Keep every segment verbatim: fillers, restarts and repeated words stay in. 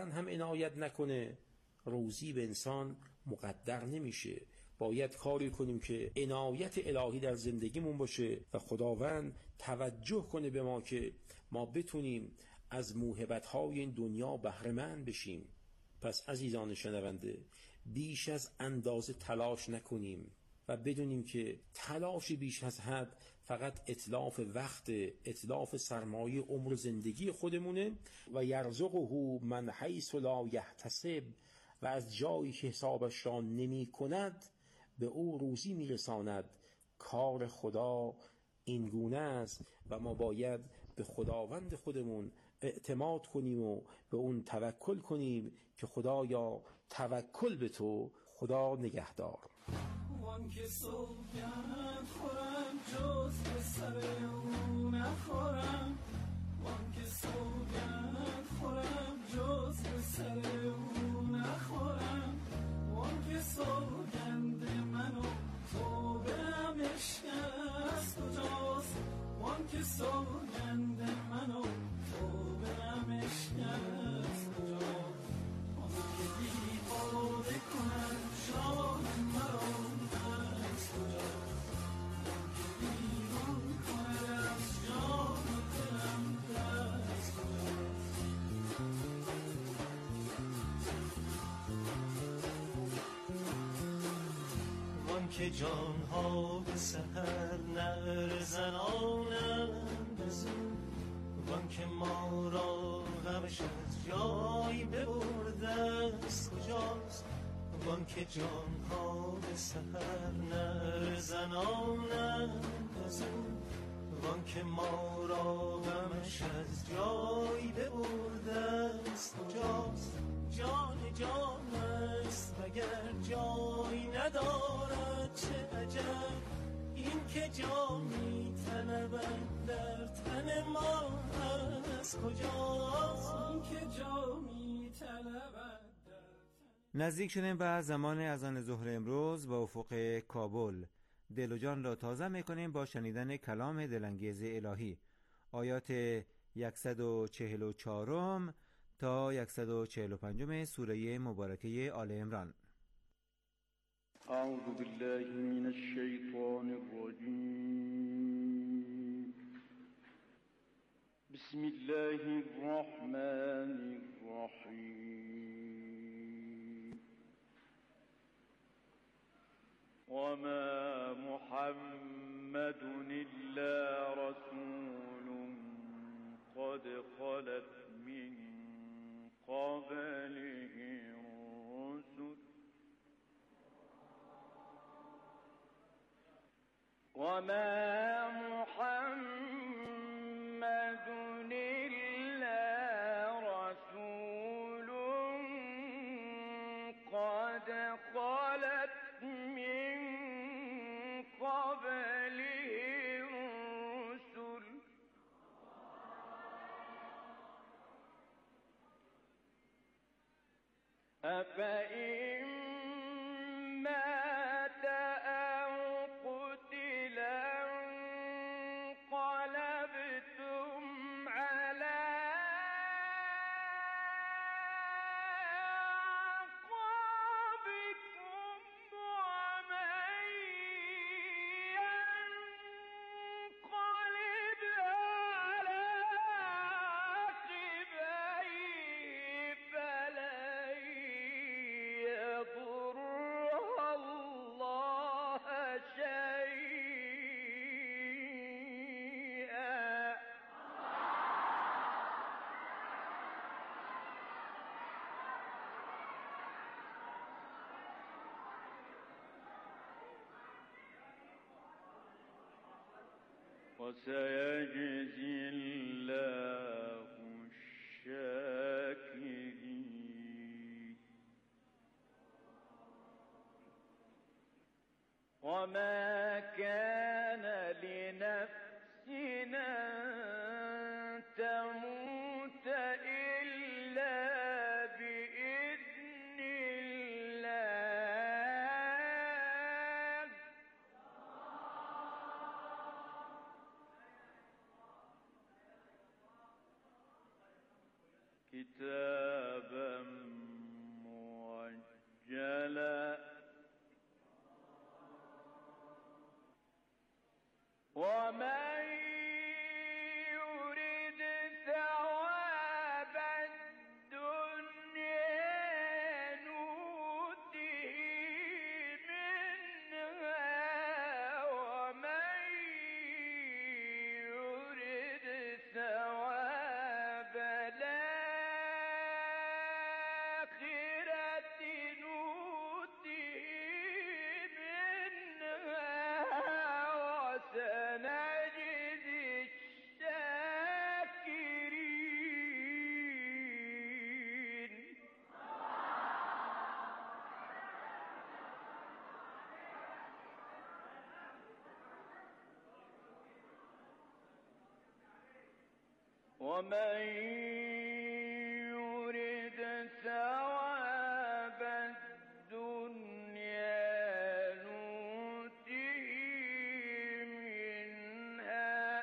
خداوند هم عنایت نکنه روزی به انسان مقدر نمیشه. باید کاری کنیم که عنایت الهی در زندگیمون باشه و خداوند توجه کنه به ما که ما بتونیم از موهبت‌های این دنیا بهره مند بشیم. پس عزیزان شنونده، بیش از اندازه تلاش نکنیم و بدونیم که تلاش بیش از حد فقط اتلاف وقت، اتلاف سرمایه عمر زندگی خودمونه. و یرزقه من حیث لا یحتسب، و از جایی که حسابش را نمی کند به او روزی می رساند. کار خدا این گونه است و ما باید به خداوند خودمون اعتماد کنیم و به اون توکل کنیم که خدایا توکل به تو، خدا نگهدار. وان که سوگند خورم جز به سر او نخورم، وان که سوگند خورم جز به سر او نخورم، وان که سوگند منو تو برم اشکست کجاست، وان که سوگند منو تو برم اشکست کجاست، وان که بیپاره کنم شان مرا دست کجاست، وان که بیرون کنه از جان دلم دست کجاست. وان که جانها به سحر نعره زنانند بزود، وان که ما را غمش از جای ببرده است کجاست، وان که جانها به سحر نعره زنانند بزود، وان که ما را غمش از جای ببرده است کجاست. جان جان است وگر جای ندارد چه عجب، این که جانی طلبد در تن ما از کجاست، این که جانی طلبد. نزدیک شدیم به زمان اذان ظهر امروز با افق کابل. دل و جان را تازه میکنیم با شنیدن کلام دلانگیز الهی. آیات صد و چهل و چهار تا صد و چهل و پنج سوره مبارکه آل عمران. اعوذ بالله من الشیطان الرجیم. بسم الله الرحمن الرحیم. وما محمد الا رسول قد خلت من قبله الرسل وما محمد إلا رسول قد خلت من قبله الرسل أفإن مات أو قتل انقلبتم على أعقابكم ومن ينقلب على عقبيه فلن يضر الله شيئا وسيجزي الله الشاكرين. وما كان لنفس أن تموت إلا بإذن الله كتابا ومن يرد ثواب الدنيا نؤته منها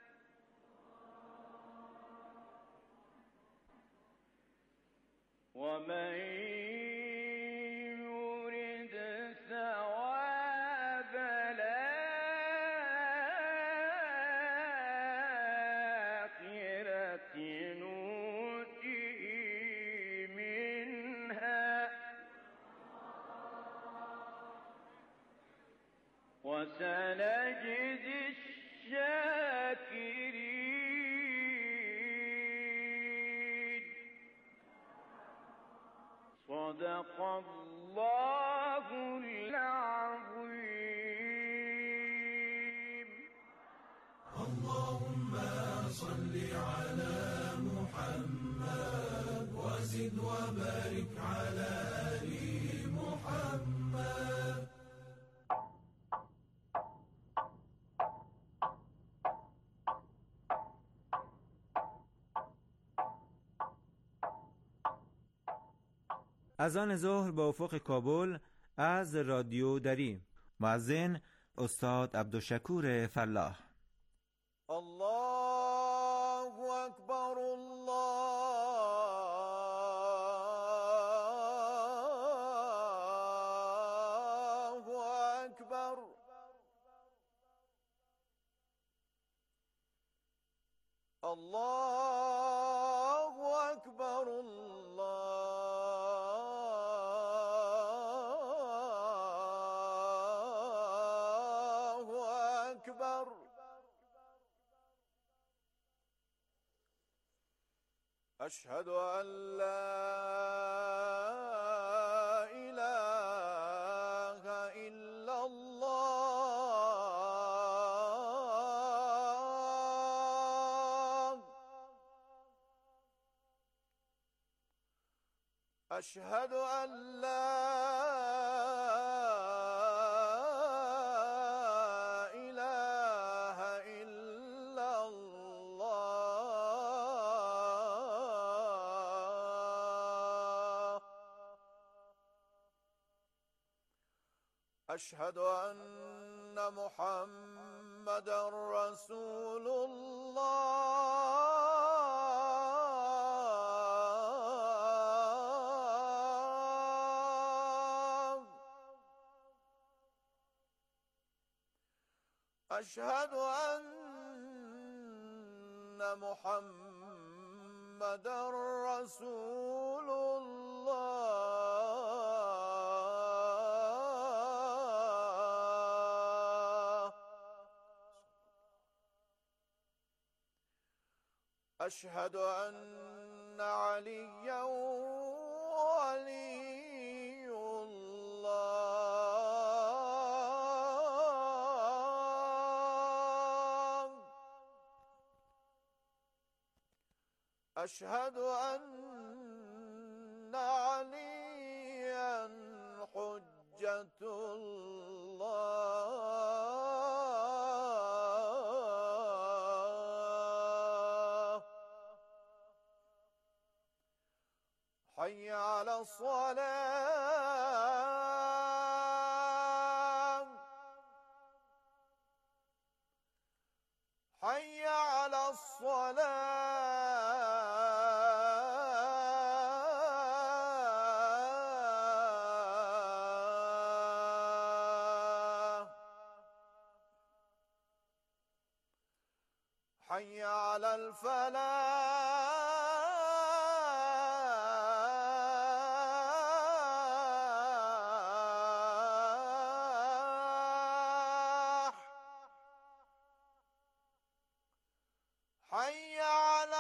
ومن يرد ثواب الآخرة نؤته منها وسنجزي الشاكرين. صدق الله العظيم. اللهم صل على محمد وزد وبارك على آل محمد. اذان ظهر با افق کابل از رادیو دری. مؤذن استاد عبدالشکور فلاح. الله اکبر الله اکبر. الله اکبر الله اکبر. أشهد أن لا إله إلا الله. أشهد أن لا إله إلا الله. أشهد أن محمدًا رسول الله. أشهد أن محمدًا رسول الله. أشهد أن عليًّا ولي الله. أشهد أن عليًّا حجة الله. حي على الصلاة. حي على الصلاة. حي على الفلاح. حي على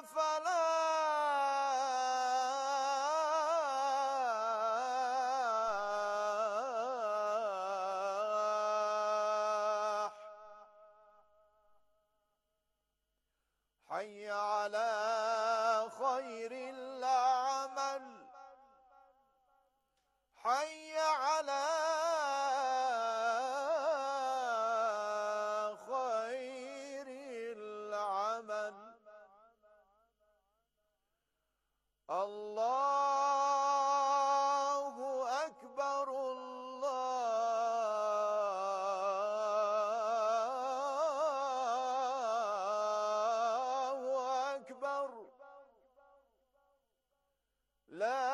الفلاح. حي على خير العمل. حي على خير العمل. لا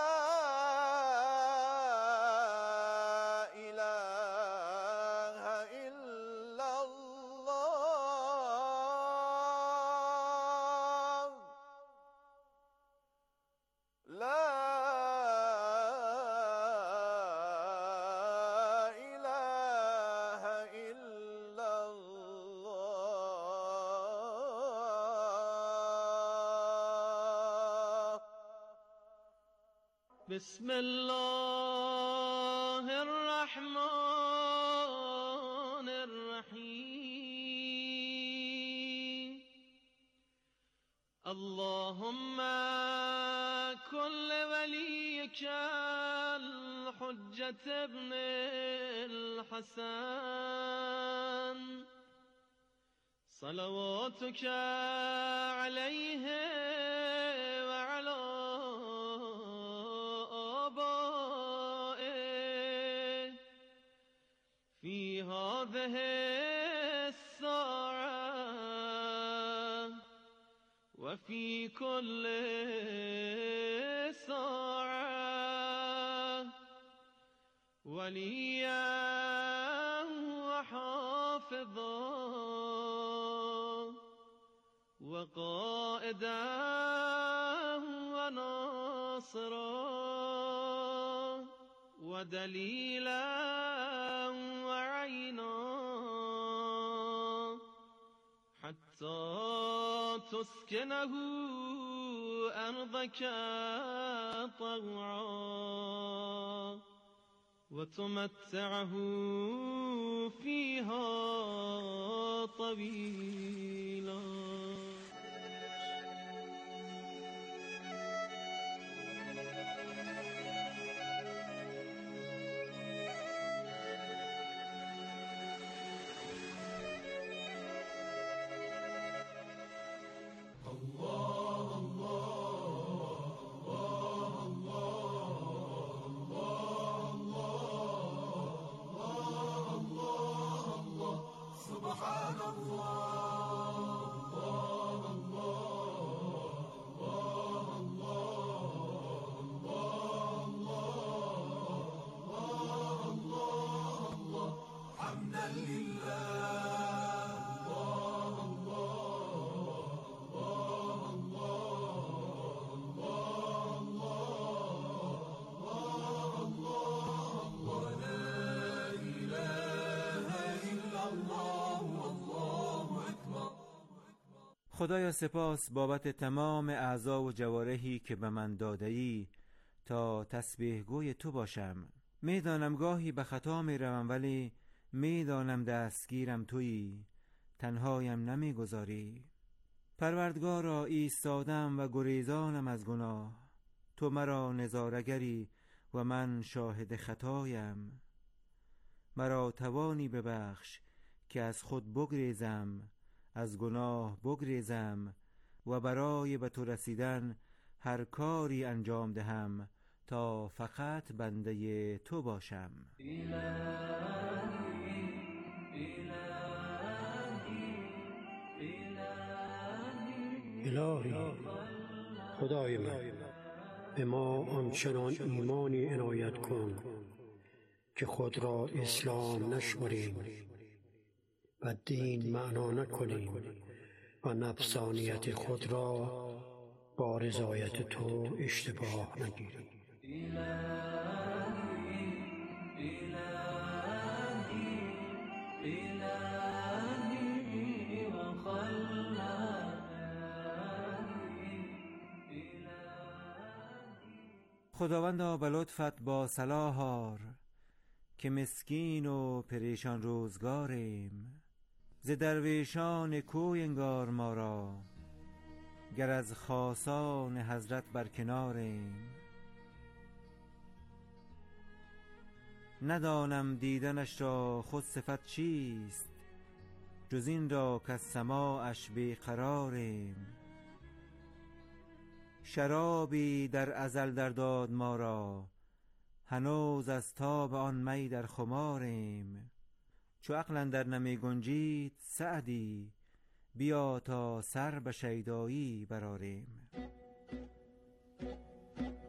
إله إلا الله لا إله إلا الله بسم الله الرحمن الرحيم اللهم كل وليك الحجة ابن الحسن صلواتك عليه وعلى آبائه في هذه الساعة وفي كل ساعة وليا وحافظا وقائدا وناصرا ودليلا وعينا حتى تسكنه أرضك طوعا وتمتعه فيها طويلا. خدایا سپاس بابت تمام اعضا و جوارحی که به من داده‌ای تا تسبیح گوی تو باشم. میدانم گاهی به خطا میروم، ولی میدانم دستگیرم تویی، تنهایم نمیگذاری. پروردگارا ایستادم و گریزانم از گناه، تو مرا نظاره‌گری و من شاهد خطایم. مرا توانی ببخش که از خود بگریزم، از گناه بگریزم و برای به تو رسیدن هر کاری انجام دهم تا فقط بنده تو باشم. الهی خدای من، به ما آنچنان ایمانی عنایت کن که خود را اسلام نشمریم و دین معنا نکنیم و نفسانیت خود را با رضایت تو اشتباه نگیریم. خداوندا به لطفت با صلاح آر که مسکین و پریشان روزگاریم. ز درویشان کوی انگار ما را، گر از خاصان حضرت برکناریم. ندانم دیدنش را خود صفت چیست، جز این را که از سماعش بیقراریم. شرابی در ازل در داد ما را، هنوز از تاب آن می در خماریم. چو عقل اندر نمی گنجید سعدی، بیا تا سر به شیدایی برآریم.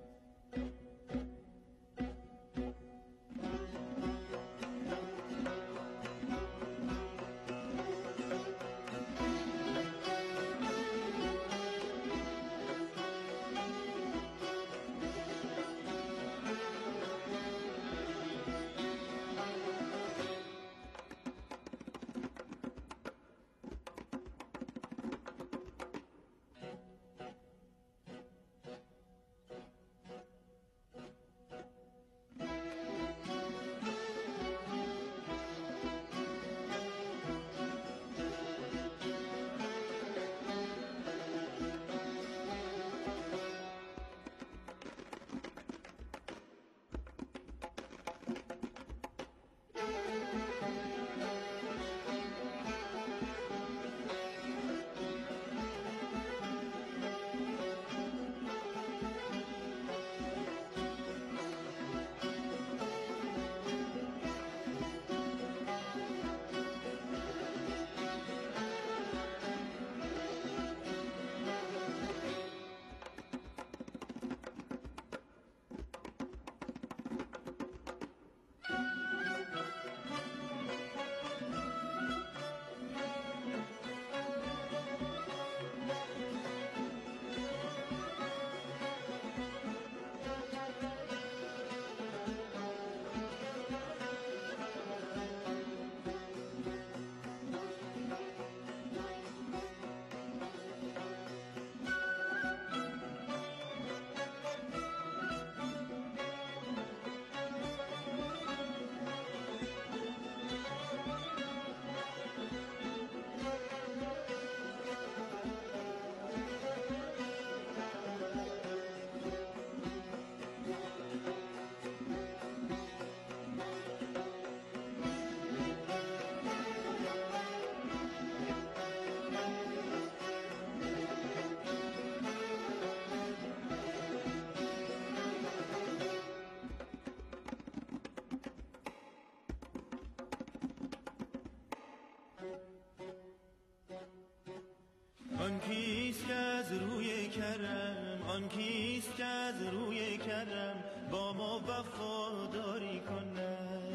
آن کیست که از روی کرم، آن کیست که از روی کرم با ما وفاداری کند.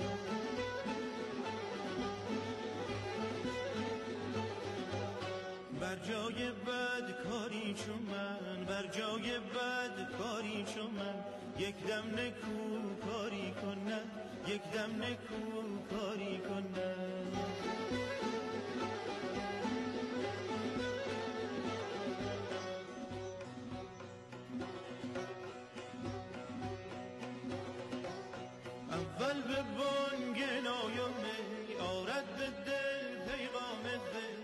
بر جای بد کاری چون من، بر جای بد کاری چون من یک دم نکو کاری کند، یک دم نکو کاری کند. اول به بانگ نایمه آرد به دل پیغام وی،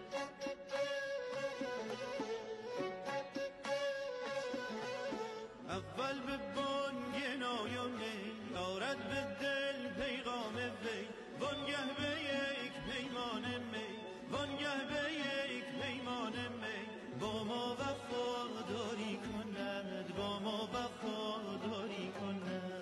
اول به بانگ نایمه آرد به دل پیغام وی، وانگه به یک پیمان می، وانگه به یک پیمان می با ما وفاداری کند، با ما وفاداری کند.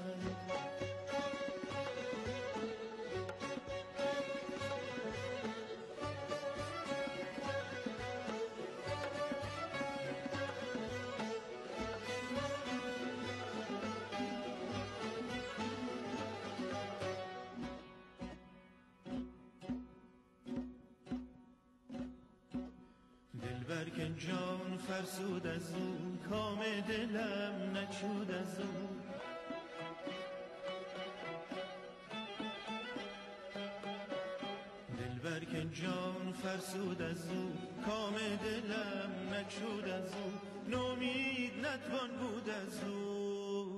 دلبر جان فرسود از او، کام دلم نچود از او. دلبر که جان فرسود از او، کام دلم نچود از او. نومید نتوان بود از او،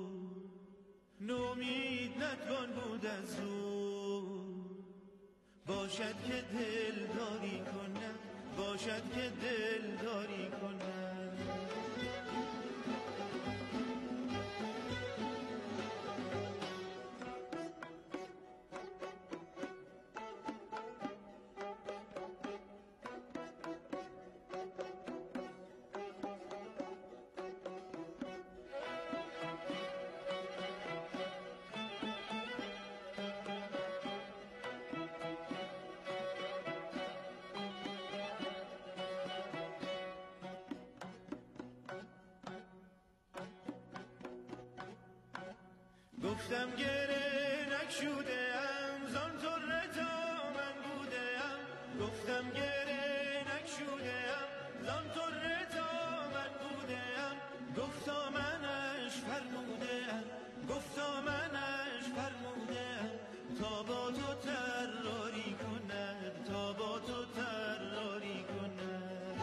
نومید نتوان بود از او. باشد که دل داری کند، باشد که دل داری کند. گفتم گره نکشوده ام، زان طره تا من بوده ام. گفتم گره نکشوده ام، زان طره تا من بوده ام. گفتا منش فرموده ام، گفتا منش فرموده ام. تا با تو طراری کند، تا با تو طراری کند.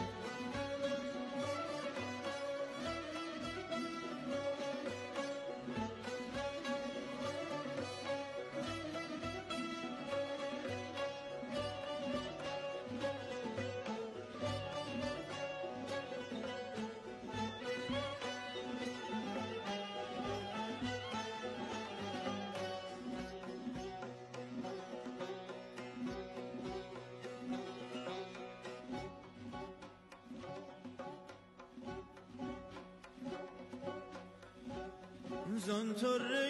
زان طره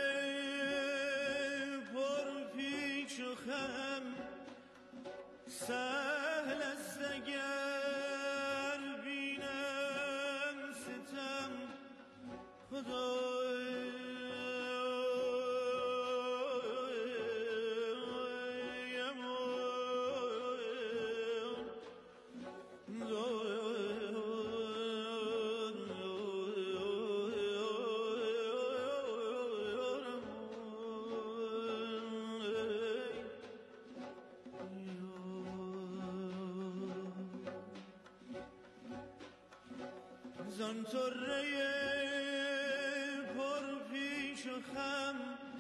پر پیچ و خم سهل است اگر بینم ستم. خدای زان طره پر پیچ و خم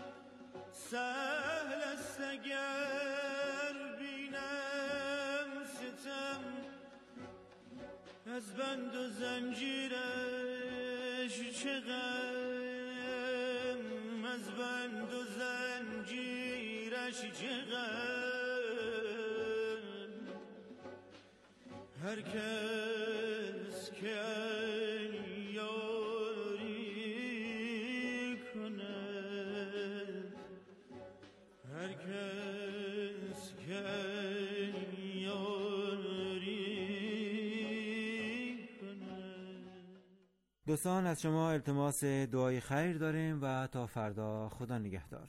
سهل است اگر بینم ستم. از بند و زنجیرش چه غم، از بند و زنجیرش چه غم. هر کس که یاری کند، هر کس که یاری دوستان از شما التماس دعای خیر داریم و تا فردا خدا نگهدار.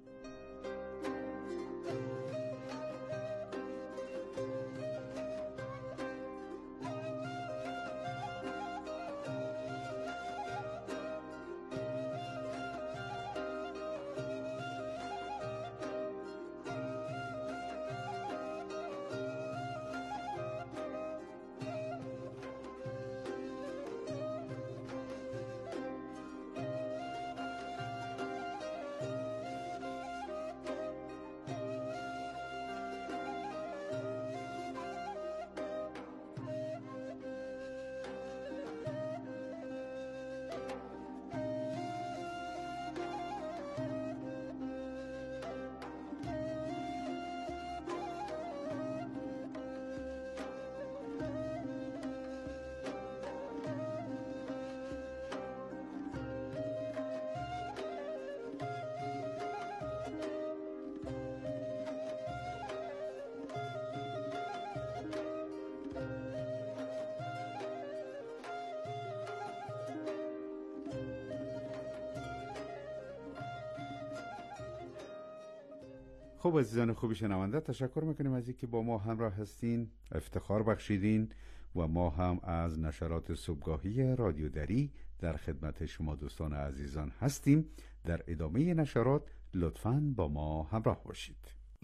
خب عزیزان خوبی شنونده، تشکر میکنیم از اینکه با ما همراه هستین، افتخار بخشیدین و ما هم از نشرات صبحگاهی رادیو دری در خدمت شما دوستان عزیزان هستیم. در ادامه نشرات لطفاً با ما همراه باشید.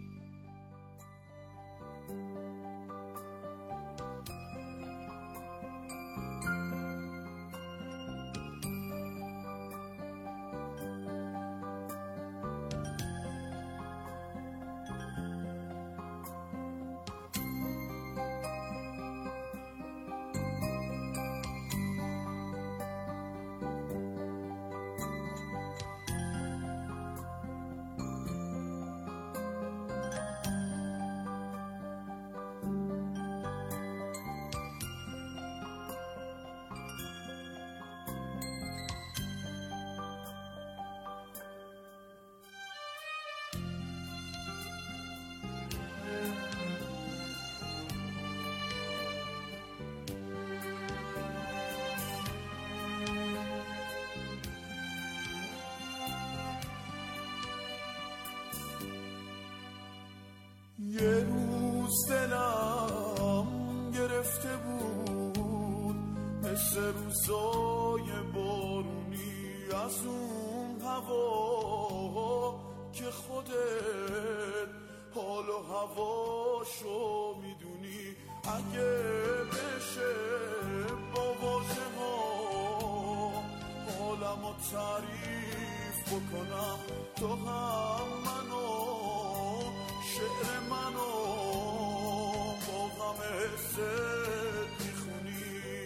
یه روز دلم گرفته بود مثل روزای بارونی از اون هوا که خودت حال و هواشو میدونی. اگه بشه با واژه ها حالمو تعریف بکنم، تو هم منو شعر منو با غم حست میخونی.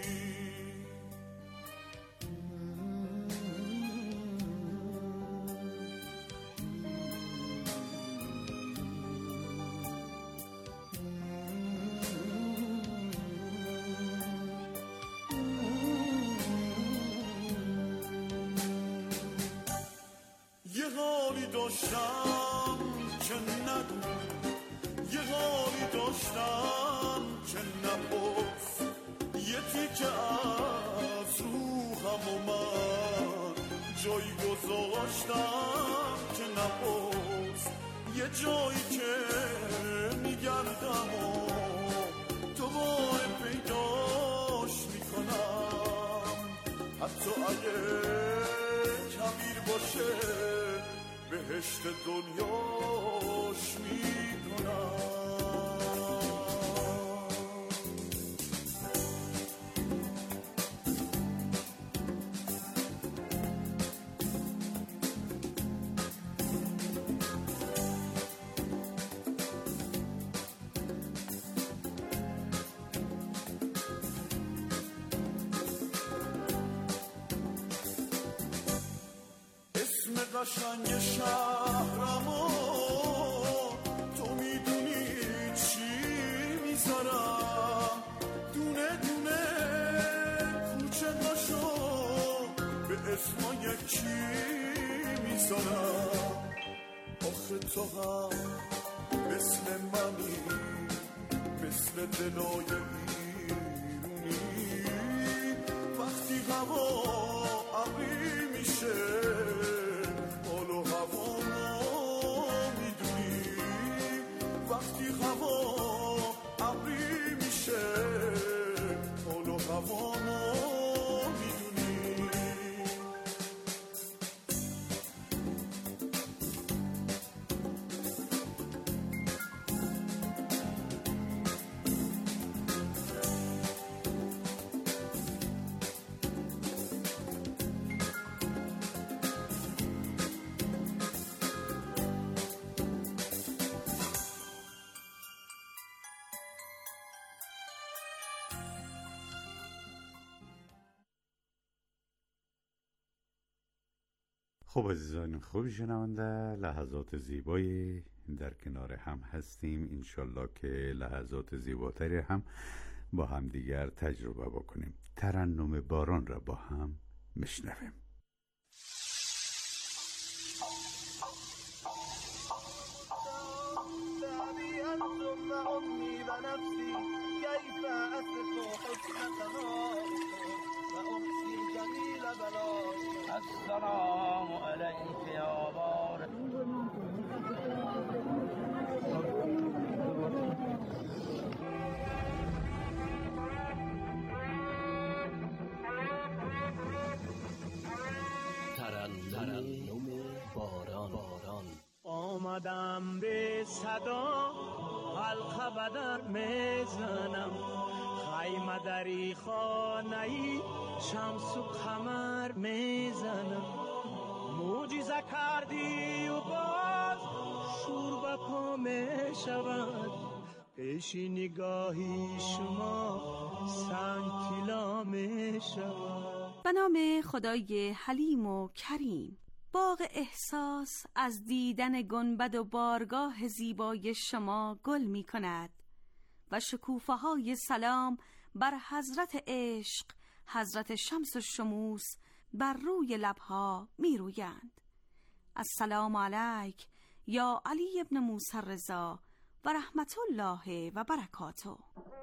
یه حالی داشتم که نگو، یه حالی داشتم که نپرس، یه تیکه از روحم و من جایی گذاشتم که نپرس. یه جایی که میگردم و دوباره پیداش میکنم، حتی اگه کبیر باشه بهشت دنیاش میکنم. قشنگ شهرمو تو میدونی چی میذارم، دونه دونه کوچه هاشو به اسمای کی میذارم. آخه تو هم مثل منی، مثل دلای بیرونی، وقتی هوا ابری میشه حال و هوا میدونی وقتی هوا ابری میشه حال و هوا میدونی. خب عزیزان خوب شنونده، لحظات زیبایی در کنار هم هستیم. انشالله که لحظات زیباتری هم با هم دیگر تجربه بکنیم. ترنم باران را با هم میشنویم. السلام علیک یا بار ترنم باران. باران آمدم به صدا حلقه بدر میزنم، خیمه دری خانه‌ای شمس و قمر میزنم. معجزه کردی و باز شور به پا میشود، پیش نگاهی شما سنگ طلا میشود. به نام خدای حلیم و کریم. باغ احساس از دیدن گنبد و بارگاه زیبای شما گل می کند و شکوفه های سلام بر حضرت عشق، حضرت شمس و شموس بر روی لبها می رویند. السلام علیک یا علی ابن موسی رضا و رحمت الله و برکاته.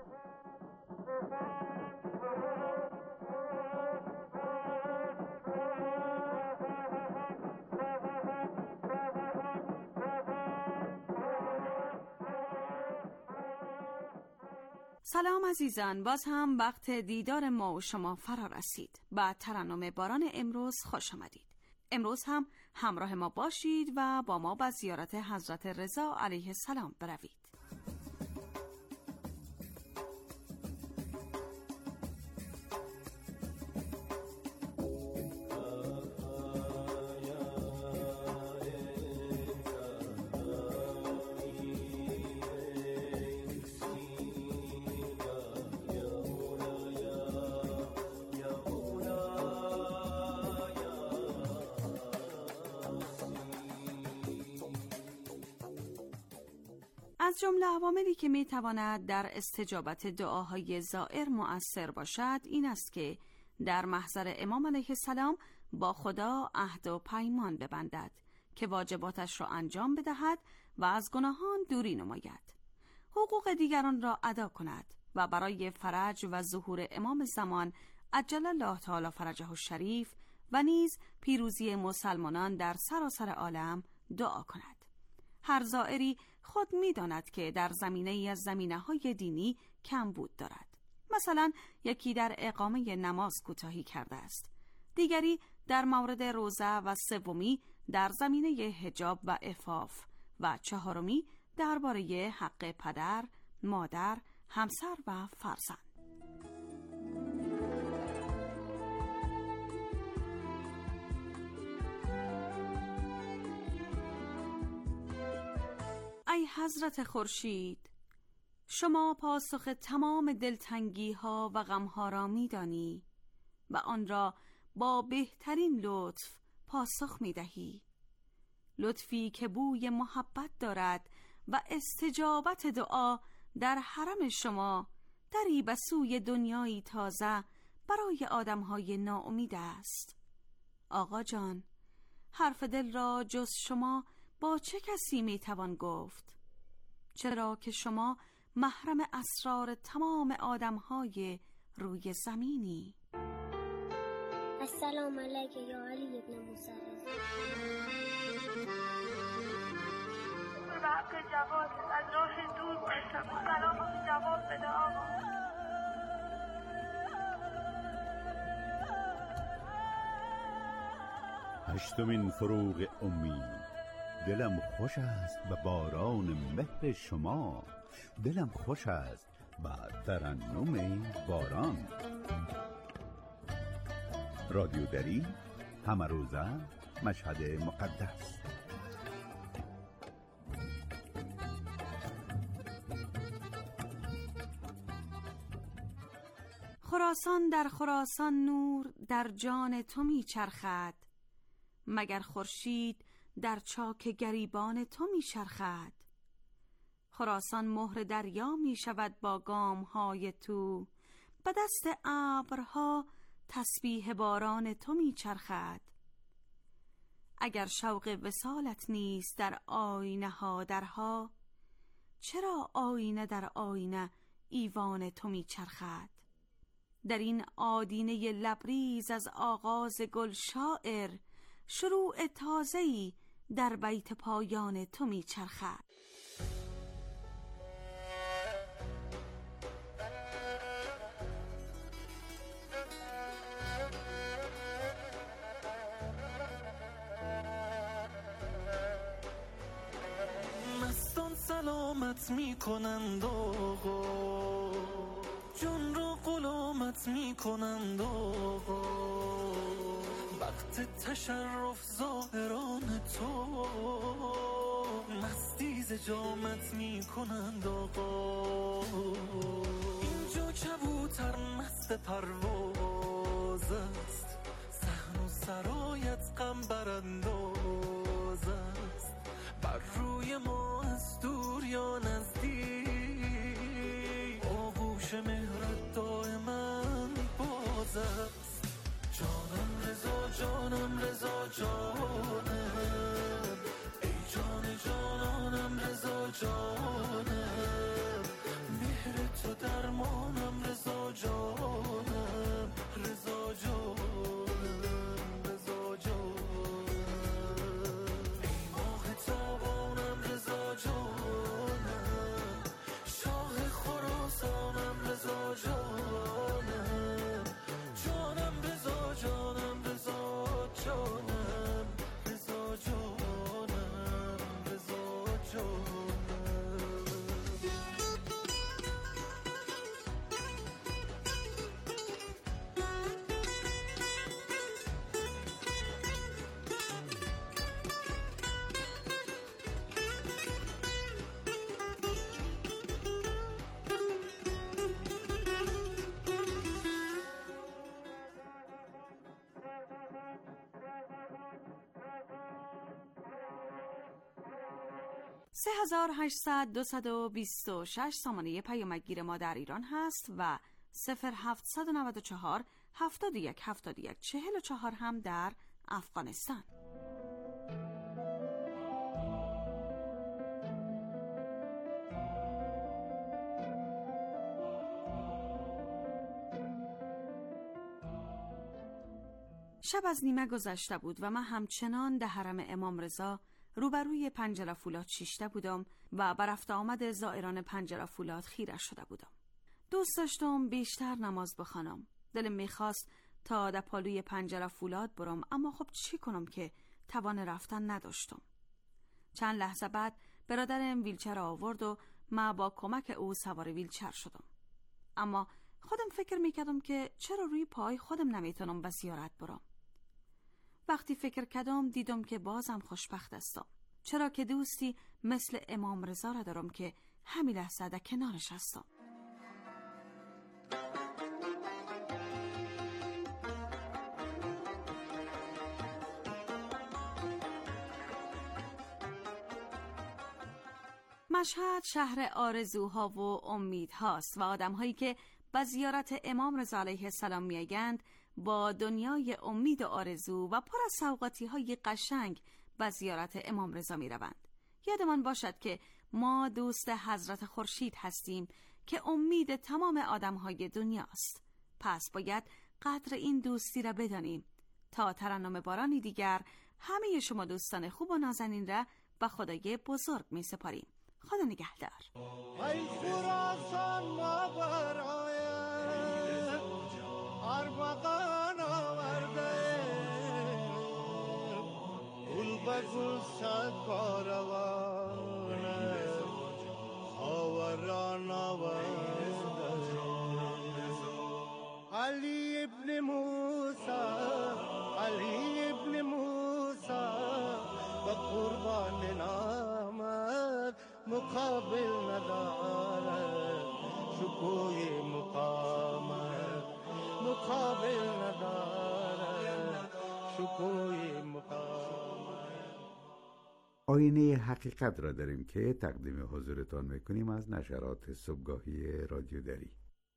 سلام عزیزان، باز هم وقت دیدار ما و شما فرا رسید. با ترنم باران امروز خوش آمدید. امروز هم همراه ما باشید و با ما به زیارت حضرت رضا علیه السلام بروید. از جمله عواملی که می تواند در استجابت دعاهای زائر مؤثر باشد این است که در محضر امام علیه السلام با خدا عهد و پیمان ببندد که واجباتش را انجام بدهد و از گناهان دوری نماید، حقوق دیگران را ادا کند و برای فرج و ظهور امام زمان عجل الله تعالی فرجه الشریف و نیز پیروزی مسلمانان در سراسر عالم دعا کند. هر زائری خود می داند که در زمینه ای از زمینه های دینی کمبود دارد. مثلا یکی در اقامه نماز کوتاهی کرده است، دیگری در مورد روزه و سومی در زمینه حجاب و عفاف و چهارمی درباره حق پدر، مادر، همسر و فرزند. ای حضرت خورشید، شما پاسخ تمام دلتنگی ها و غم ها را می دانی و آن را با بهترین لطف پاسخ می دهی، لطفی که بوی محبت دارد و استجابت دعا در حرم شما دری به سوی دنیایی تازه برای آدم های ناامید است. آقا جان، حرف دل را جز شما با چه کسی می توان گفت؟ چرا که شما محرم اسرار تمام آدم‌های روی زمینی. السلام علیک یا علی ابن موسی به حق جواد از راه دور باشم. سلام به جواد بده آقا. هشتمین فروغ امید. دلم خوش است به باران مهر شما، دلم خوش است به ترنم باران. رادیو دری، همه روزه، مشهد مقدس. خراسان در خراسان نور در جان تو می چرخد، مگر خورشید در چاک گریبان تو می چرخد. خراسان مهر دریا می شود با گام های تو، به دست ابرها تسبیح باران تو می چرخد. اگر شوق وصالت نیست در آینه ها درها، چرا آینه در آینه ایوان تو می چرخد. در این آدینه لبریز از آغاز گل شاعر، شروع تازه‌ای در بیت پایان تو می چرخد. مستان سلامت می کنند آقا، جان را غلامت می کنند آقا. وقت تشرف ظاهران تو، مستی ز جامت می کنند آقا. اینجا کبوتر مست پرواز است، صحن و سرایت غم برانداز است. بر روی ما از دور یا نزدیک، آغوش مهرت دائما باز است. جانم رضا جانم رضا جانم، ای جان جانانم رضا جانم. مهر تو درمانم رضا جانم، رضا جانم رضا جانم. ای ماه تابانم رضا جانم، شاه خراسانم رضا جانم. جانم رضا جانم رضا جانم، رضا جانم رضا جانم. سه هزار و هشتصد دویست و بیست و شش سامانه پیامکگیر ما در ایران هست و صفر هفتصد و نود و چهار هفتاد و یک هفتاد و یک چهل و چهار هم در افغانستان. شب از نیمه گذشته بود و من همچنان در حرم امام رضا روبروی پنجره فولاد شیشته بودم و برفت آمد زائران پنجره فولاد خیره شده بودم. دوست داشتم بیشتر نماز بخوانم. دلم میخواست تا در پالوی پنجره فولاد برم، اما خب چی کنم که توان رفتن نداشتم. چند لحظه بعد برادرم ویلچر آورد و من با کمک او سوار ویلچر شدم. اما خودم فکر میکردم که چرا روی پای خودم نمیتونم به زیارت برم. وقتی فکر کردم دیدم که بازم خوشبخت هستم، چرا که دوستی مثل امام رضا را دارم که همین لحظه در کنارش هستم. مشهد شهر آرزوها و امیدهاست و آدم‌هایی که به زیارت امام رضا علیه السلام می‌آیند با دنیای امید و آرزو و پر از سوغاتی‌های قشنگ به زیارت امام رضا می‌روند. یادمان باشد که ما دوست حضرت خورشید هستیم که امید تمام آدم‌های دنیاست. پس باید قدر این دوستی را بدانیم تا ترنم بارانی دیگر همه شما دوستان خوب و نازنین را به خدای بزرگ می سپاریم. خدا نگهدار. ای خراسان ما برای ارمغان آورده گل بگل صد کاروانه خاوران آورده علی ابن موسی علی ابن موسی و قربان نامد مقابل ندارد شکوی مقامت مقابل ندارد شکوی مقامت. آینه حقیقت را داریم که تقدیم حضورتان میکنیم از نشرات صبحگاهی رادیو دری.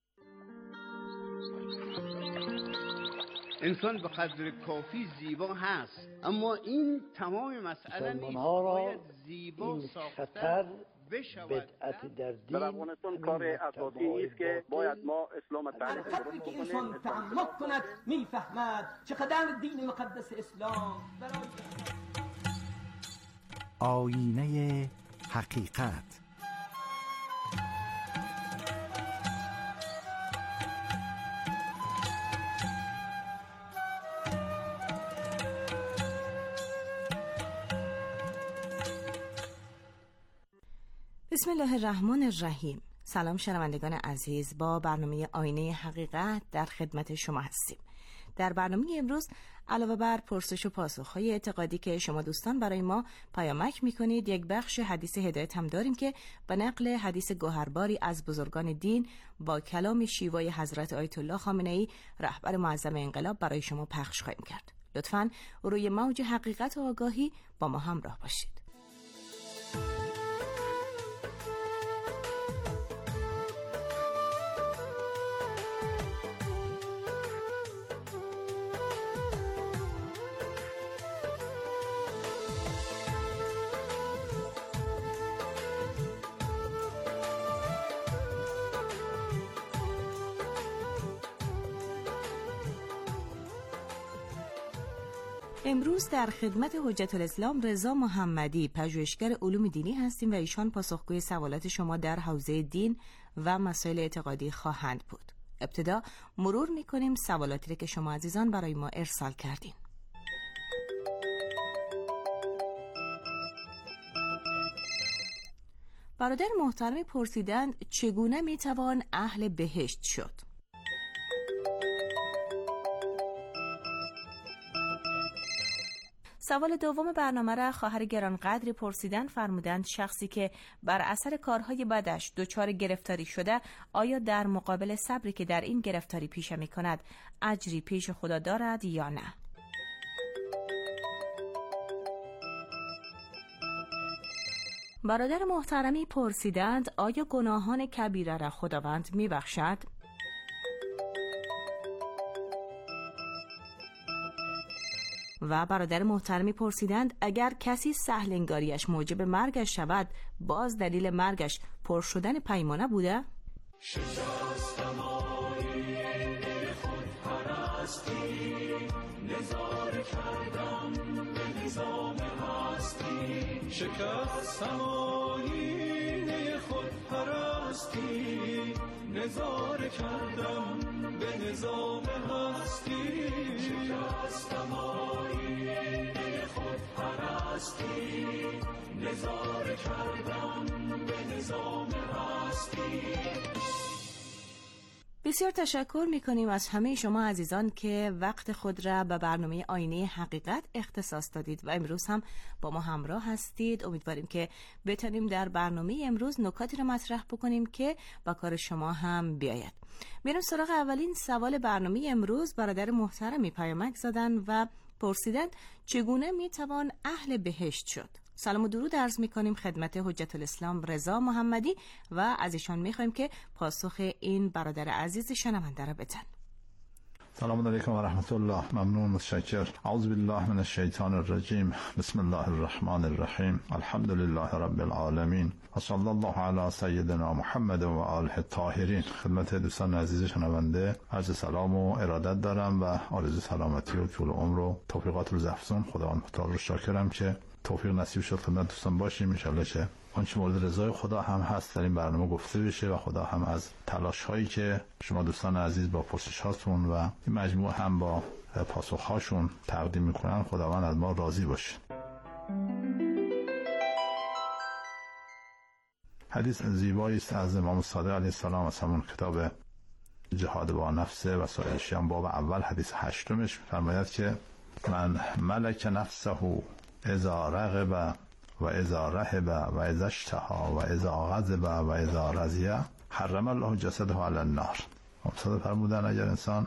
انسان به قدر کافی زیبا هست، اما این تمام مسئله نیست. باید زیبا ساختن بشود. بدعت در دین در افغانستان کار اساسی است که باید ما اسلام تعریف درست کنیم. انسان تعمق کند میفهمد چقدر دین مقدس اسلام برای آینه حقیقت. بسم الله الرحمن الرحیم. سلام شنوندگان عزیز، با برنامه آینه حقیقت در خدمت شما هستیم. در برنامه امروز علاوه بر پرسش و پاسخ‌های اعتقادی که شما دوستان برای ما پیامک می‌کنید، یک بخش حدیث هدایت هم داریم که به نقل حدیث گوهرباری از بزرگان دین با کلام شیوای حضرت آیت الله خامنه‌ای رهبر معظم انقلاب برای شما پخش خواهیم کرد. لطفاً روی موج حقیقت و آگاهی با ما همراه باشید. امروز در خدمت حجت الاسلام رضا محمدی، پژوهشگر علوم دینی هستیم و ایشان پاسخگوی سوالات شما در حوزه دین و مسائل اعتقادی خواهند بود. ابتدا مرور می‌کنیم سوالاتی که شما عزیزان برای ما ارسال کردین. برادر محترمی پرسیدند چگونه میتوان اهل بهشت شد؟ سوال دوم برنامه را خواهر گرانقدری پرسیدن، فرمودند شخصی که بر اثر کارهای بدش دچار گرفتاری شده، آیا در مقابل صبری که در این گرفتاری پیشه می کند اجری پیش خدا دارد یا نه؟ برادر محترمی پرسیدند آیا گناهان کبیره را خداوند می بخشد؟ و برادر محترمی پرسیدند اگر کسی سهل انگاریش موجب مرگش شود، باز دلیل مرگش پر شدن پیمانه بوده؟ شکستم آیینه خود پرستی، نظاره کردم به نظام هستی. شکستم آیینه خود پرستی، نظاره کردم به نظام هستی. شکستم آیینه خود پرستی، نظاره کردم به نظام هستی. بسیار تشکر می‌کنیم از همه شما عزیزان که وقت خود را به برنامه آینه حقیقت اختصاص دادید و امروز هم با ما همراه هستید. امیدواریم که بتونیم در برنامه امروز نکاتی را مطرح بکنیم که با کار شما هم بیاید. میرم سراغ اولین سوال برنامه امروز. برادر محترمی پیامک زدن و پرسیدند چگونه میتوان اهل بهشت شد؟ سلام و درود عرض میکنیم خدمت حجت الاسلام رضا محمدی و از ایشان میخوایم که پاسخ این برادر عزیز شنونده را بدن. سلام علیکم و رحمت الله. ممنون، متشکر. اعوذ بالله من الشیطان الرجیم. بسم الله الرحمن الرحیم. الحمد لله رب العالمین و صلی الله علی سیدنا محمد و آله الطاهرین. خدمت دوستان عزیز شنونده عرض سلام و ارادت دارم و آرزوی سلامتی و طول عمر و توفیقات روز افزون. خداوند متعال رو شاکرم که توفیق نصیب شد خدمت دوستان باشیم. ان شاء الله که آنچه مورد رضای خدا هم هست در این برنامه گفته بشه و خدا هم از تلاش هایی که شما دوستان عزیز با پرسش هاتون و این مجموعه هم با پاسخ هاشون تقدیم میکنن، خداوند از ما راضی باشه. حدیث زیبایی است از امام صادق علیه السلام از همون کتاب جهاد با نفس و سایر شیان باب اول حدیث هشتمش فرماید که من ملک نفسه اذا رغب و اذا رهب و اذا اشتها و اذا غضب و اذا رضی حرم الله جسده علی النار. امثال فرمودن اگر انسان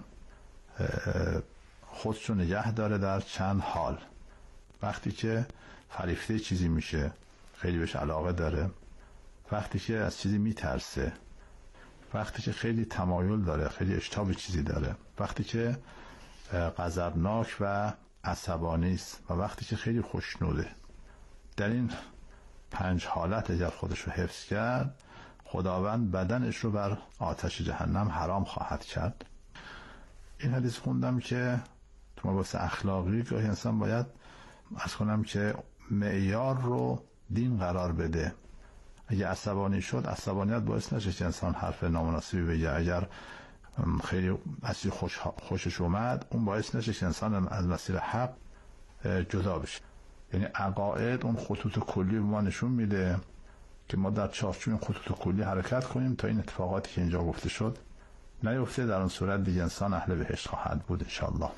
خودشو نگه داره در چند حال، وقتی که فریفته چیزی میشه خیلی بهش علاقه داره، وقتی که از چیزی میترسه، وقتی که خیلی تمایل داره، خیلی اشتیاق به چیزی داره، وقتی که غضبناک و عصبانی است و وقتی که خیلی خوشنوده. در این پنج حالت اگر خودش رو حفظ کرد، خداوند بدنش رو بر آتش جهنم حرام خواهد کرد. این حدیث خوندم که تو مباحث اخلاقی گاهی انسان باید از کنم که معیار رو دین قرار بده. اگه عصبانی شد، عصبانیت باعث نشه که انسان حرف نامناسبی بگه. اگر خیلی مسیر خوش خوشش اومد، اون باعث نشه که انسان از مسیر حق جدا بشه. یعنی عقاید اون خطوط کلی به ما نشون میده که ما در چارچوب این خطوط کلی حرکت کنیم تا این اتفاقاتی که اینجا گفته شد نیفته. در اون صورت دیگه انسان اهل بهشت خواهد بود انشاءالله.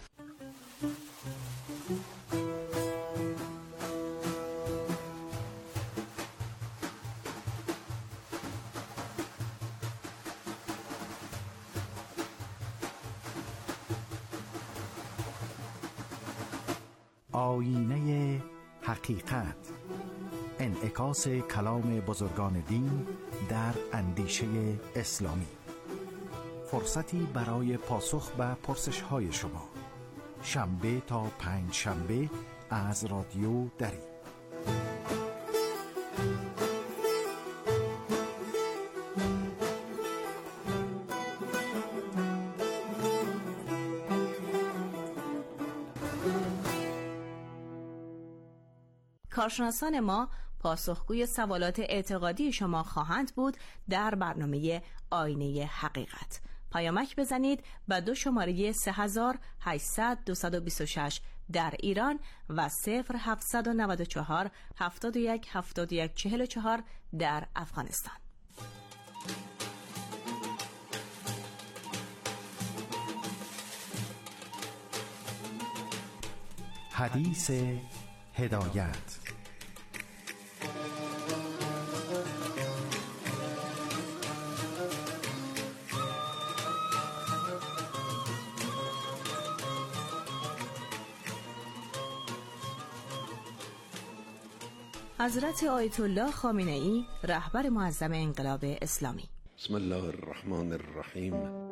آیینه حقیقت، انعکاس کلام بزرگان دین در اندیشه اسلامی. فرصتی برای پاسخ به پرسش‌های شما، شنبه تا پنج شنبه از رادیو دری. کارشناسان ما پاسخگوی سوالات اعتقادی شما خواهند بود در برنامه آینه حقیقت. پیامک بزنید به دو شماره سه هزار و هشتصد دویست و بیست و شش در ایران و صفر هفتصد و نود و چهار هفتاد و یک هفتاد و یک چهل و چهار در افغانستان. حدیث هدایت. حضرت آیت الله خامنه‌ای، رهبر معظم انقلاب اسلامی. بسم الله الرحمن الرحیم.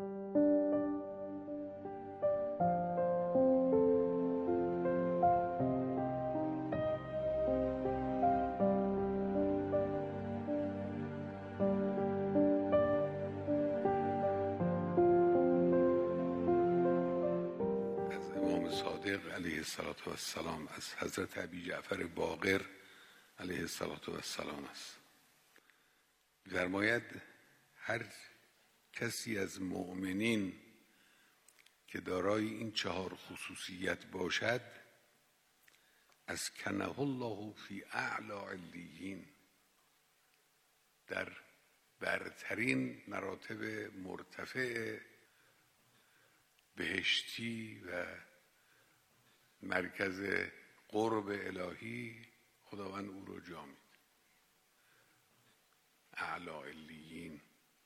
علیه السلام از حضرت ابی جعفر باقر علیه السلام است. فرماید هر کسی از مؤمنین که دارای این چهار خصوصیت باشد، از کنه الله فی اعلی علیین، در برترین مراتب مرتفع بهشتی و مرکز قرب الهی خداوند او رو جا میده. اعلی علیین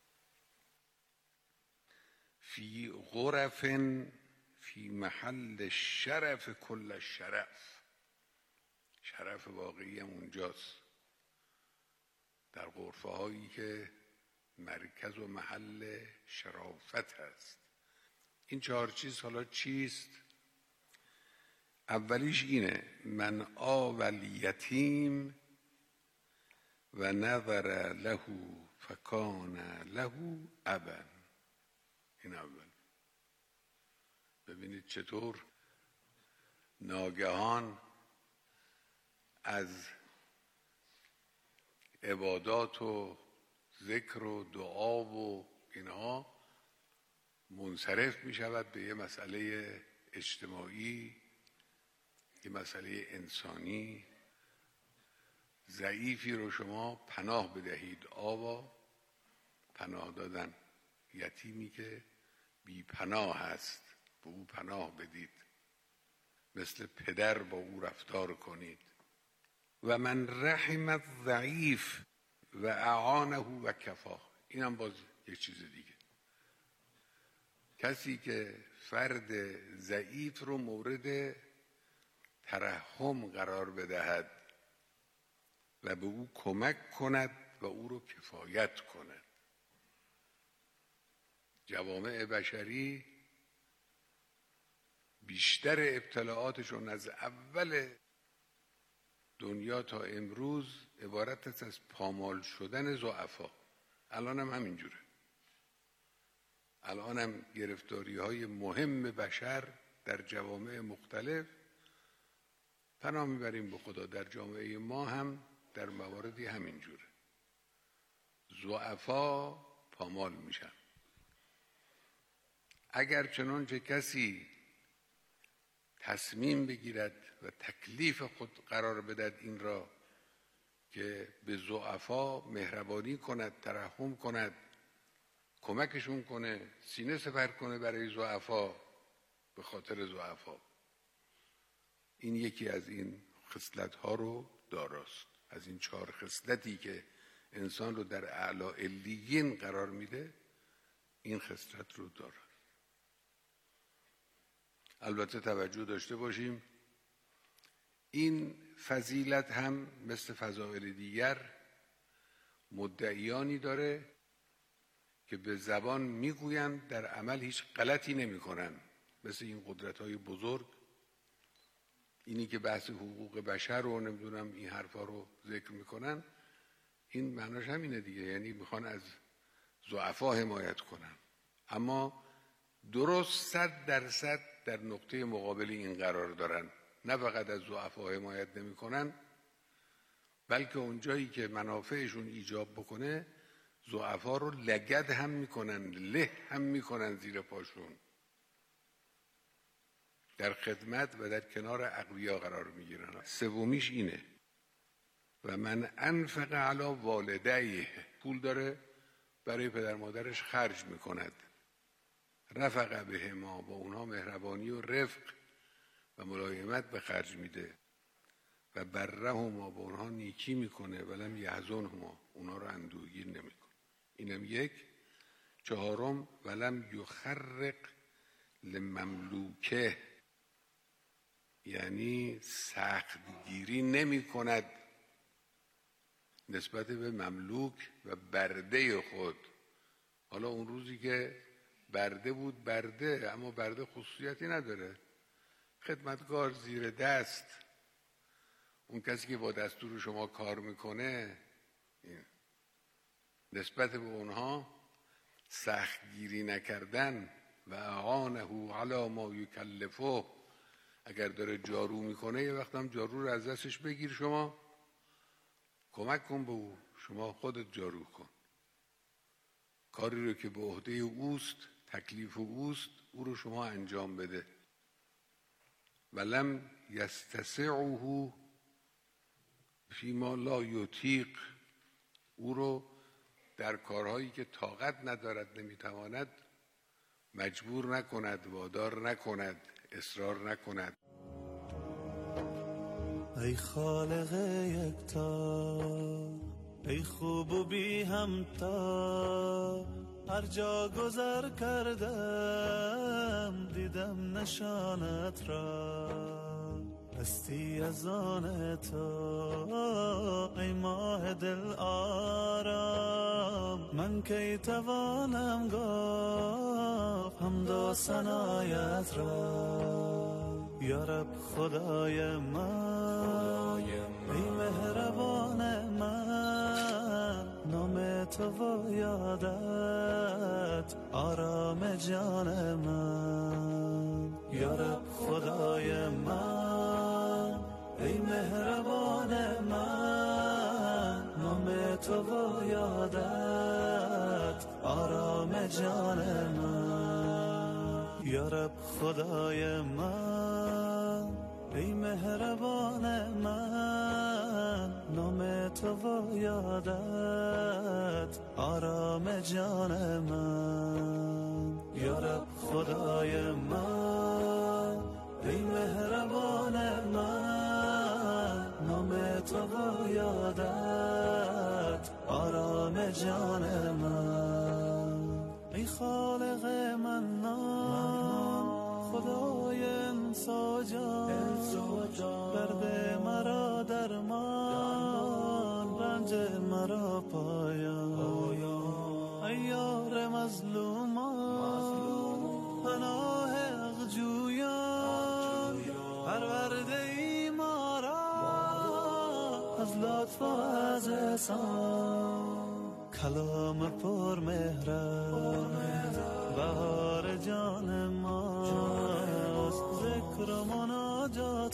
فی غرف فی محل شرف کل شرف. شرف واقعی هم اونجاست، در غرفه هایی که مرکز و محل شرافت هست. این چهار چیز حالا چیست؟ اولیش اینه: من آوى الیتیم و نظر له فکان له ابا. این اول. ببینید چطور ناگهان از عبادات و ذکر و دعا و اینها منصرف می شود به یه مسئله اجتماعی، یه مسئله انسانی. ضعیفی رو شما پناه بدهید. آوا، پناه دادن. یتیمی که بی پناه هست به او پناه بدید، مثل پدر با او رفتار کنید. و من رحم الضعیف و اعانه و کفاه. این هم باز یک چیز دیگه. کسی که فرد ضعیف رو مورد ترحم قرار بدهد و به او کمک کند و او رو کفایت کند. جوامع بشری بیشتر ابتلاعاتشون از اول دنیا تا امروز عبارت است از پامال شدن ضعفا. الان هم همینجوره. الان هم گرفتاری های مهم بشر در جوامع مختلف، پناه میبریم به خدا، در جامعه ما هم در مواردی همینجوره. ضعفا پامال میشن. اگر چنانچه کسی تصمیم بگیرد و تکلیف خود قرار بدهد این را که به ضعفا مهربانی کند، ترحم کند، کمکشون کنه، سینه سپر کنه برای ضعفا، به خاطر ضعفا، این یکی از این خصلت ها رو داراست. از این چهار خصلتی که انسان رو در اعلی علیین قرار میده، این خصلت رو داره. البته توجه داشته باشیم این فضیلت هم مثل فضائل دیگر مدعیانی داره که به زبان میگویند در عمل هیچ غلطی نمی کنن. مثل این قدرت‌های بزرگ، اینی که بحث حقوق بشر رو نمیدونم این حرفا رو ذکر میکنن، این معناش همینه دیگه، یعنی میخوان از ضعفا حمایت کنن. اما درست صد درصد در نقطه مقابل این قرار دارن. نه فقط از ضعفا حمایت نمی کنن، بلکه اونجایی که منافعشون ایجاب بکنه ضعفا رو لگد هم میکنن، له هم میکنن زیر پاشون. در خدمت و در کنار اقویا قرار میگیرن. سومیش اینه: و من انفق علی والدیه. پول داره برای پدر مادرش خرج میکند. رفق بهما، با اونها مهربانی و رفق و ملایمت به خرج میده. و برهما، با اونها نیکی میکنه. ولم یحزنهما، اونها رو اندوهگیر نمیکنه. اینم یک. چهارم: ولم یخرق لمملوکه، یعنی سختگیری نمی کند نسبت به مملوک و برده خود. حالا اون روزی که برده بود برده، اما برده خصوصیتی نداره. خدمتگار زیر دست، اون کسی که با دستور شما کار میکنه، نسبت به اونها سختگیری نکردن. و اعانه علی ما یکلفه، اگر داره جارو میکنه یه وقت هم جارو رو از دستش بگیر، شما کمک کن به او، شما خودت جارو کن. کاری رو که به عهده اوست، تکلیف اوست، او رو شما انجام بده. ولم یستسعه فیما لا یطیق، او رو در کارهایی که طاقت ندارد، نمیتواند، مجبور نکند، وادار نکند، اصرار نکند. ای خالق یکتا، ای خوب و بی همتا، هر جا گذر کردم دیدم نشانت را. هستی از آن تو ای ماه دل آرام، من کی توانم گفت حمد و ثنایت را. یا رب خدای من ای مهربان من، نام تو و یادت آرام جان من. یا رب خدای من ای مهربان من، نام تو و یادت آرام جان من. یا رب خدای من ای مهربان من، نام تو و یادت آرام جان من. یا رب خدای من ای مهربان من، نام تو و یادت آرام جان من. ای خالق منان خدای انسا جان، درد مرا درمان، رنج مرا پایان. ای یار مظلومان پناه حق جویان، پرورده ای ما را از لطف و از احسان. کلام پر مهرت بهار جان ماست، ذکر و مناجات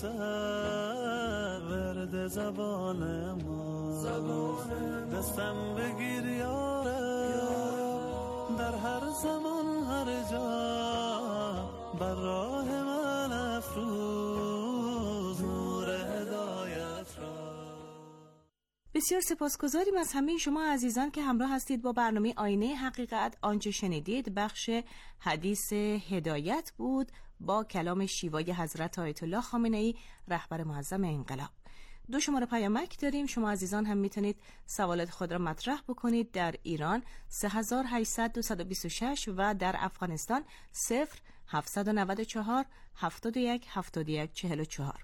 ورد زبان ما. دستم بگیر یاره در هر زمان هر جا، بر راه من افروز نور هدایت را. بسیار سپاسگزاریم از همه شما عزیزان که همراه هستید با برنامه آینه حقیقت. آنچه شنیدید بخش حدیث هدایت بود با کلام شیوای حضرت آیت الله خامنه‌ای رهبر معظم انقلاب. دو شماره پیامک داریم، شما عزیزان هم میتونید سوالات خود را مطرح بکنید. در ایران سه هزار و هشتصد و بیست و شش و در افغانستان صفر هفتصد و نود و چهار هفتاد و یک هفتاد و یک چهل و چهار.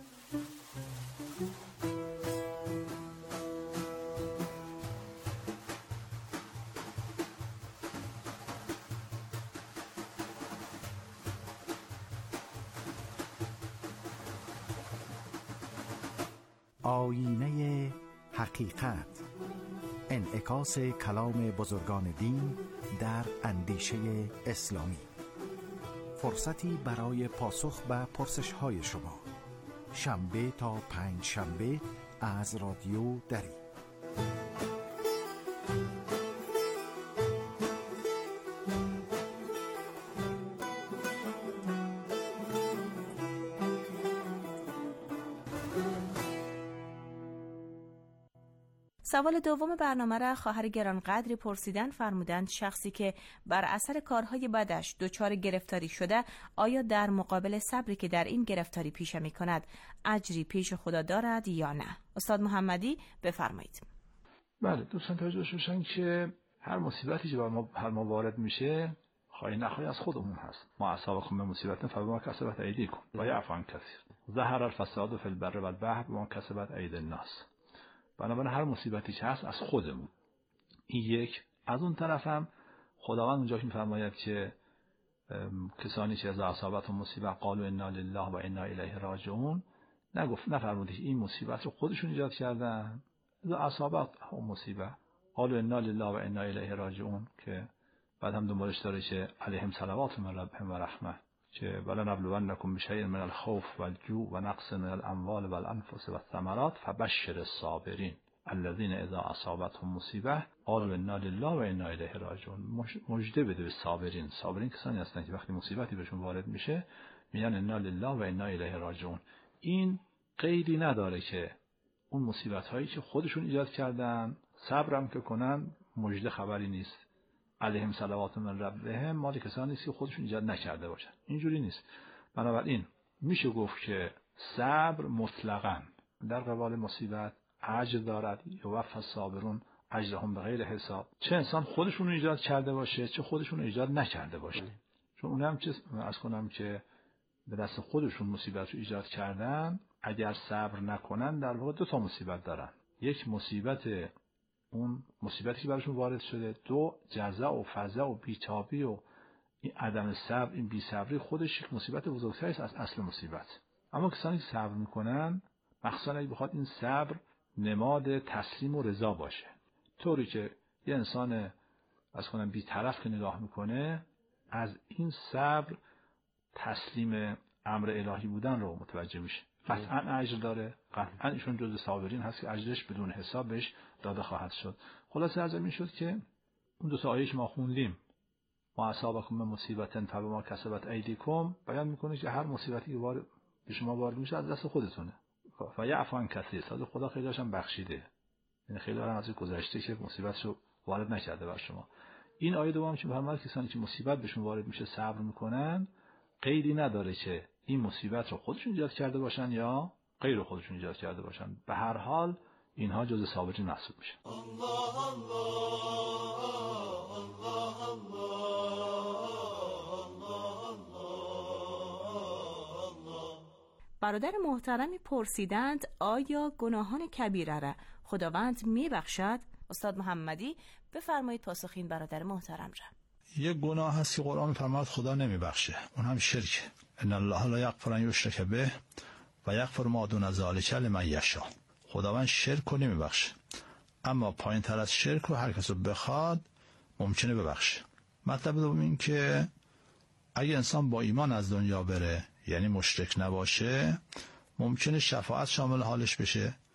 آینه حقیقت، انعکاس کلام بزرگان دین در اندیشه اسلامی. فرصتی برای پاسخ به پرسش‌های شما، شنبه تا پنج شنبه از رادیو دری. سوال دوم برنامه را خواهر گرانقدری پرسیدن. فرمودند شخصی که بر اثر کارهای بدش دچار گرفتاری شده، آیا در مقابل صبری که در این گرفتاری پیشه می کند اجری پیش خدا دارد یا نه؟ استاد محمدی بفرمایید. بله دوستان توجه باشن که هر مصیبتی که بر ما هر ما وارد میشه خواهی نخواهی از خودمون هست. ما اصابکم به مصیبت فبما کسبت ایدیکم و یعفو عن کثیر. ظهر الفساد فی البر والبحر بما کسبت ایدی الناس. بنابراین هر مصیبتی که هست از خودمون. این یک. از اون طرف هم خداوند اونجا که می‌فرماید که کسانی که از اصابت و مصیبت قالوا انا لله و انا الیه راجعون، نگفت نفرمودید این مصیبت رو خودشون ایجاد کردن. از اصابت و مصیبت قالوا انا لله و انا الیه راجعون که بعد هم دنبالش داره که علیهم صلوات من ربهم و رحمه که ولنبلونکم بشیء من الخوف والجوع و نقص من الاموال والانفس والثمرات فبشر الصابرین الذين اذا اصابتهم مصیبه قالوا انا لله و انا الیه راجعون. مژده بده به صابرین. صابرین کسانی هستند که وقتی مصیبتی بهشون وارد میشه میگن انا لله و انا الیه راجعون. این قیدی نداره که اون مصیبت هایی که خودشون ایجاد کردن صبرم که کنن مژده خبری نیست. علیهم صلوات من ربهم مال کسانی است که خودشون ایجاد نکرده باشن. اینجوری نیست. بنابراین میشه گفت که صبر مطلقاً در قبال مصیبت اجر دارد. یوفی الصابرون اجرهم بغیر حساب. چه انسان خودشون رو ایجاد کرده باشه چه خودشون رو ایجاد نکرده باشه. چون اونم چه از کنم که به دست خودشون مصیبت رو ایجاد کردن اگر صبر نکنن در واقع دو تا مصیبت دارن. یک مصیبت اون مصیبتی که براشون وارد شده، دو جزع و فزع و بیتابی و این عدم صبر، این بی‌صبری خودش یک مصیبت بزرگتری است از اصل مصیبت. اما کسانی که صبر میکنن، مخصوصا اگه بخواد این صبر نماد تسلیم و رضا باشه، طوری که یه انسان از کنم بی‌طرف که نگاه میکنه از این صبر تسلیم امر الهی بودن رو متوجه میشه. قطعا اجر داره، قطعا ایشون جزو صابرین هست که اجرش بدون حساب بهش داده خواهد شد. خلاصه از این شد که اون دو تا آیه که ما خوندیم، ما اصابکم من مصیبتن فبما کسبت ایدیکم، بیان میکنه که هر مصیبتی که وارد به شما وارد میشه از دست خودتونه. و یعفو عن کثیر، صد خدا خیلی هاشم بخشیده، یعنی خیلی هم از گذشته که مصیبت رو وارد نکرده بر شما. این آیه دوم که فرمود کسانی که مصیبت بهشون وارد میشه صبر میکنن، قیدی نداره که این مصیبت رو خودشون ایجاد کرده باشن یا غیر خودشون ایجاد کرده باشن، به هر حال اینها جزء صابرین محسوب میشن. الله الله الله الله. برادر محترمی پرسیدند آیا گناهان کبیره را خداوند میبخشد؟ استاد محمدی بفرمایید پاسخ این برادر محترم را. یک گناه هست که قرآن فرمود خدا نمیبخشه، اون هم شرک. ان الله لا یغفر ان یشرک به و یغفر ما دون ذلک لمن یشاء. خداوند شرک رو نمیبخشه، اما پایین تر از شرک رو هر کس رو بخواد ممکنه ببخشه. مطلب دوم این که اگه انسان با ایمان از دنیا بره، یعنی مشرک نباشه، ممکنه شفاعت شامل حالش بشه